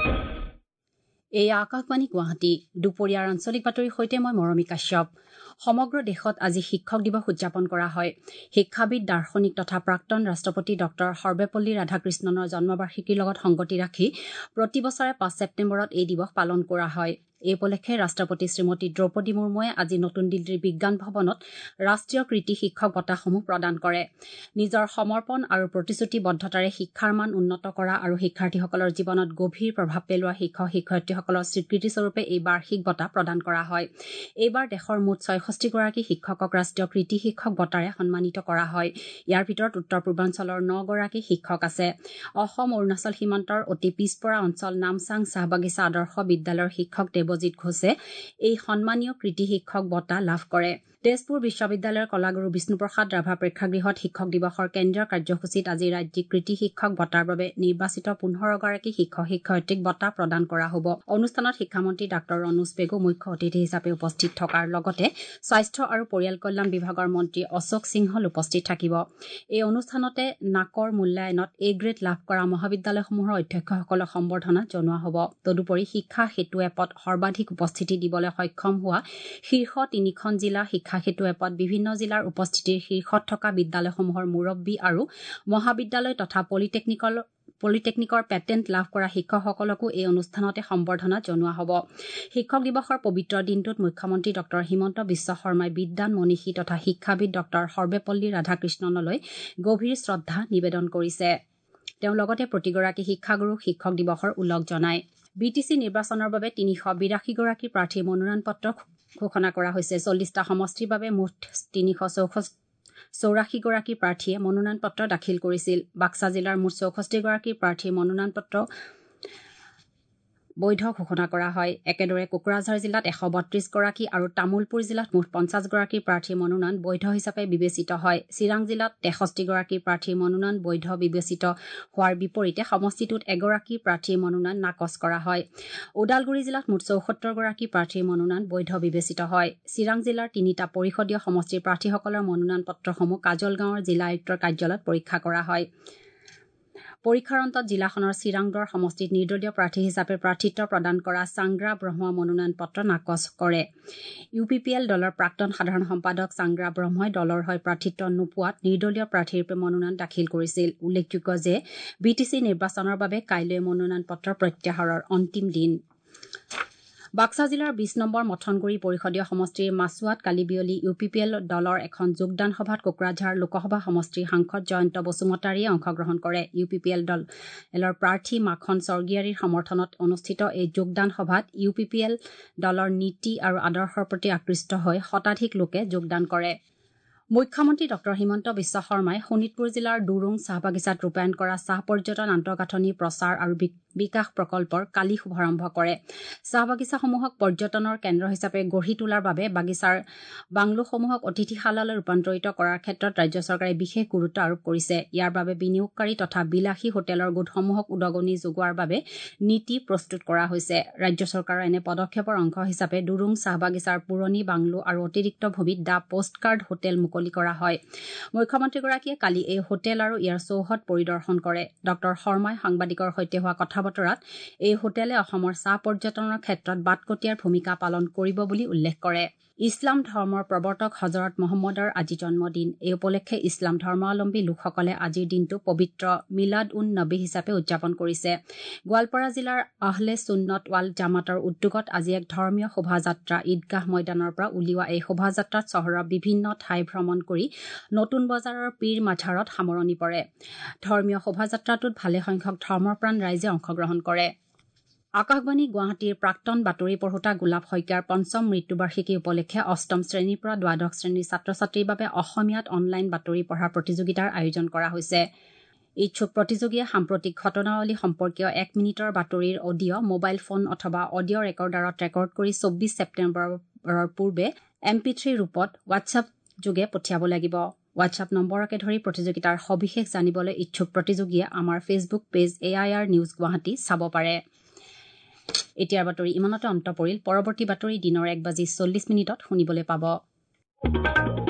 এই আকাশবাণী গুৱাহাটী দুপৰীয়াৰ আঞ্চলিক বাতৰিৰ সৈতে মই মৰমী কাশ্যপ। সমগ্ৰ দেশত আজি শিক্ষক দিৱস উদযাপন কৰা হয়। শিক্ষাবিদ দাৰ্শনিক তথা প্ৰাক্তন ৰাষ্ট্ৰপতি ডঃ সৰ্বেপল্লী ৰাধাকৃষ্ণনৰ জন্মবাৰ্ষিকীৰ লগত সংগতি ৰাখি প্ৰতি বছৰে ৫ ছেপ্টেম্বৰত এই দিৱস পালন কৰা হয়। এই উপলক্ষে ৰাষ্ট্ৰপতি শ্ৰীমতী দ্ৰৌপদী মুৰ্মুৱে আজি নতুন দিল্লীৰ বিজ্ঞান ভৱনত ৰাষ্ট্ৰীয় কৃতি শিক্ষক বঁটাসমূহ প্ৰদান কৰে। নিজৰ সমৰ্পণ আৰু প্ৰতিশ্ৰুতিবদ্ধতাৰে শিক্ষাৰ মান উন্নত কৰা আৰু শিক্ষাৰ্থীসকলৰ জীৱনত গভীৰ প্ৰভাৱ পেলোৱা শিক্ষক শিক্ষয়িত্ৰীসকলৰ স্বীকৃতিস্বৰূপে এই বাৰ্ষিক বঁটা প্ৰদান কৰা হয়। এইবাৰ দেশৰ মুঠ ৬৬গৰাকী শিক্ষকক ৰাষ্ট্ৰীয় কৃতি শিক্ষক বঁটাৰে সন্মানিত কৰা হয়। ইয়াৰ ভিতৰত উত্তৰ পূৰ্বাঞ্চলৰ ৯গৰাকী শিক্ষক আছে। অসম অৰুণাচল সীমান্তৰ অতি পিছপৰা অঞ্চল নামচাং চাহবাগিচা আদৰ্শ বিদ্যালয়ৰ শিক্ষক দেৱজিৎ ঘোষে এই সন্মানীয় কৃতি শিক্ষক বঁটা লাভ কৰে। তেজপুৰ বিশ্ববিদ্যালয়ৰ কলাগুৰু বিষ্ণুপ্ৰসাদ ৰাভা প্ৰেক্ষাগৃহত শিক্ষক দিৱসৰ কেন্দ্ৰীয় কাৰ্যসূচীত আজি ৰাজ্যিক কৃতি শিক্ষক বঁটাৰ বাবে নিৰ্বাচিত ১৫গৰাকী শিক্ষক শিক্ষয়িত্ৰীক বঁটা প্ৰদান কৰা হ'ব। অনুষ্ঠানত শিক্ষামন্ত্ৰী ডাঃ ৰণোজ পেগু মুখ্য অতিথি হিচাপে উপস্থিত থকাৰ লগতে স্বাস্থ্য আৰু পৰিয়াল কল্যাণ বিভাগৰ মন্ত্ৰী অশোক সিংহল উপস্থিত থাকিব। এই অনুষ্ঠানতে নাকৰ মূল্যায়নত এ গ্ৰেড লাভ কৰা মহাবিদ্যালয়সমূহৰ অধ্যক্ষসকলক সম্বৰ্ধনা জনোৱা হ'ব। তদুপৰি শিক্ষা সেতু এপত সৰ্বাধিক উপস্থিতি দিবলৈ সক্ষম হোৱা শীৰ্ষ ৩খন জিলা শিক্ষা সেতু এপত বিভিন্ন জিলাৰ উপস্থিতিৰ শীৰ্ষত থকা বিদ্যালয়সমূহৰ মুৰব্বী আৰু মহাবিদ্যালয় তথা পলিটেকনিকৰ পেটেণ্ট লাভ কৰা শিক্ষকসকলকো এই অনুষ্ঠানতে সম্বৰ্ধনা জনোৱা হ'ব। শিক্ষক দিৱসৰ পবিত্ৰ দিনটোত মুখ্যমন্ত্ৰী ডঃ হিমন্ত বিশ্ব শৰ্মাই বিদ্বান মনীষী তথা শিক্ষাবিদ ডঃ সৰ্বেপল্লী ৰাধাকৃষ্ণনলৈ গভীৰ শ্ৰদ্ধা নিবেদন কৰিছে। তেওঁ লগতে প্ৰতিগৰাকী শিক্ষাগুৰুক শিক্ষক দিৱসৰ ওলগ জনায়। BTC নিৰ্বাচনৰ বাবে ৩৮২গৰাকী প্ৰাৰ্থীৰ মনোনয়ন পত্ৰ ঘোষণা কৰা হৈছে। ৪০টা সমষ্টিৰ বাবে মুঠ ৩৮৪গৰাকী প্ৰাৰ্থীয়ে মনোনয়ন পত্ৰ দাখিল কৰিছিল। বাক্সা জিলাৰ মুঠ ৬৪গৰাকী প্ৰাৰ্থীৰ মনোনয়ন পত্ৰ বৈধ ঘোষণা কৰা হয়। একেদৰে কোকৰাঝাৰ জিলাত ১৩২গৰাকী আৰু তামুলপুৰ জিলাত মুঠ ৫০গৰাকী প্ৰাৰ্থীৰ মনোনয়ন বৈধ হিচাপে বিবেচিত হয়। চিৰাং জিলাত ৬৩গৰাকী প্ৰাৰ্থীৰ মনোনয়ন বৈধ বিবেচিত হোৱাৰ বিপৰীতে সমষ্টিটোত এগৰাকী প্ৰাৰ্থীৰ মনোনয়ন নাকচ কৰা হয়। ওদালগুৰি জিলাত মুঠ ৭৪গৰাকী প্ৰাৰ্থীৰ মনোনয়ন বৈধ বিবেচিত হয়। চিৰাং জিলাৰ ৩টা পৰিষদীয় সমষ্টিৰ প্ৰাৰ্থীসকলৰ মনোনয়ন পত্ৰসমূহ কাজলগাঁৱৰ জিলা আয়ুক্তৰ কাৰ্যালয়ত পৰীক্ষা কৰা হয়। পৰীক্ষাৰ অন্তত জিলাখনৰ চিৰাংদৰ সমষ্টিত নিৰ্দলীয় প্ৰাৰ্থী হিচাপে প্ৰাৰ্থিত্ব প্ৰদান কৰা চাংগ্ৰা ব্ৰহ্মই মনোনয়ন পত্ৰ নাকচ কৰে। UPPL দলৰ প্ৰাক্তন সাধাৰণ সম্পাদক চাংগ্ৰা ব্ৰহ্মই দলৰ হৈ প্ৰাৰ্থিত্ব নোপোৱাত নিৰ্দলীয় প্ৰাৰ্থীৰূপে মনোনয়ন দাখিল কৰিছিল। উল্লেখযোগ্য যে BTC নিৰ্বাচনৰ বাবে কাইলৈ মনোনয়ন পত্ৰ প্ৰত্যাহাৰৰ অন্তিম দিন। বাক্সা জিলাৰ ২০ নম্বৰ মথনগুৰি পৰিষদীয় সমষ্টিৰ মাছুৱাত কালি বিয়লি UPPL দলৰ এখন যোগদান সভাত কোকৰাঝাৰ লোকসভা সমষ্টিৰ সাংসদ জয়ন্ত বসুমতাৰীয়ে অংশগ্ৰহণ কৰে। UPPL দলৰ প্ৰাৰ্থী মাখন স্বৰ্গীয়াৰীৰ সমৰ্থনত অনুষ্ঠিত এই যোগদান সভাত UPPL দলৰ নীতি আৰু আদৰ্শৰ প্ৰতি আকৃষ্ট হৈ শতাধিক লোকে যোগদান কৰে। মুখ্যমন্ত্ৰী ডঃ হিমন্ত বিশ্ব শৰ্মাই শোণিতপুৰ জিলাৰ দুৰুং চাহবাগিচাত ৰূপায়ণ কৰা চাহ পৰ্যটন আন্তঃগাঁথনি প্ৰচাৰ আৰু বিকাশ প্ৰকল্পৰ কালি শুভাৰম্ভ কৰে। চাহবাগিচাসমূহক পৰ্যটনৰ কেন্দ্ৰ হিচাপে গঢ়ি তোলাৰ বাবে বাগিচাৰ বাংলোসমূহক অতিথিশালালৈ ৰূপান্তৰিত কৰাৰ ক্ষেত্ৰত ৰাজ্য চৰকাৰে বিশেষ গুৰুত্ব আৰোপ কৰিছে। ইয়াৰ বাবে বিনিয়োগকাৰী তথা বিলাসী হোটেলৰ গোটসমূহক উদগনি যোগোৱাৰ বাবে নীতি প্ৰস্তুত কৰা হৈছে। ৰাজ্য চৰকাৰৰ এনে পদক্ষেপৰ অংশ হিচাপে দুৰুং চাহবাগিচাৰ পুৰণি বাংলো আৰু অতিৰিক্ত ভূমিত দ্য পোষ্টকাৰ্ড হোটেল মুকলি কৰা হয়। মুখ্যমন্ত্ৰীগৰাকীয়ে কালি এই হোটেল আৰু ইয়াৰ চৌহদ পৰিদৰ্শন কৰে। ডঃ শৰ্মাই সাংবাদিকৰ সৈতে হোৱা কথা-বতৰাত এই হোটেলে অসমৰ চাহ পৰ্যটনৰ ক্ষেত্ৰত বাটকটীয়াৰ ভূমিকা পালন কৰিব বুলি উল্লেখ কৰে। ইছলাম ধৰ্মৰ প্ৰৱৰ্তক হজৰত মহম্মদৰ আজি জন্মদিন। এই উপলক্ষে ইছলাম ধৰ্মাৱলম্বী লোকসকলে আজিৰ দিনটো পবিত্ৰ মিলাদ-উন-নবী হিচাপে উদযাপন কৰিছে। গোৱালপাৰা জিলাৰ আহলে সুন্নত ৱাল জামাতৰ উদ্যোগত আজি এক ধৰ্মীয় শোভাযাত্ৰা ঈদগাহ ময়দানৰ পৰা উলিওৱা এই শোভাযাত্ৰাত চহৰৰ বিভিন্ন ঠাই ভ্ৰমণ কৰি নতুন বজাৰৰ পীৰ মাঝাৰত সামৰণি পৰে। ধৰ্মীয় শোভাযাত্ৰাটোত ভালেসংখ্যক ধৰ্মপ্ৰাণ ৰাইজে অংশগ্ৰহণ কৰে। আকাশবাণী গুৱাহাটীৰ প্ৰাক্তন বাতৰি পঢ়োতা গোলাপ শইকীয়াৰ ৫ম মৃত্যুবাৰ্ষিকী উপলক্ষে ৮ম শ্ৰেণীৰ পৰা দ্বাদশ শ্ৰেণীৰ ছাত্ৰ-ছাত্ৰীৰ বাবে অসমীয়াত অনলাইন বাতৰি পঢ়াৰ প্ৰতিযোগিতাৰ আয়োজন কৰা হৈছে। ইচ্ছুক প্ৰতিযোগীয়ে সাম্প্ৰতিক ঘটনাৱলী সম্পৰ্কীয় ১ মিনিটৰ বাতৰিৰ অডিঅ' মোবাইল ফোন অথবা অডিঅ' ৰেকৰ্ডাৰত ৰেকৰ্ড কৰি ২৪ ছেপ্টেম্বৰৰ পূৰ্বে MP3 ৰূপত WhatsApp যোগে পঠিয়াব লাগিব। WhatsApp নম্বৰকে ধৰি প্ৰতিযোগিতাৰ সবিশেষ জানিবলৈ ইচ্ছুক প্ৰতিযোগীয়ে আমাৰ Facebook page AIR news Guwahati চাব পাৰে। এতিয়াৰ বাতৰি ইমানতে অন্ত পৰিল। পৰৱৰ্তী বাতৰি দিনৰ ১:৪০ শুনিবলৈ পাব।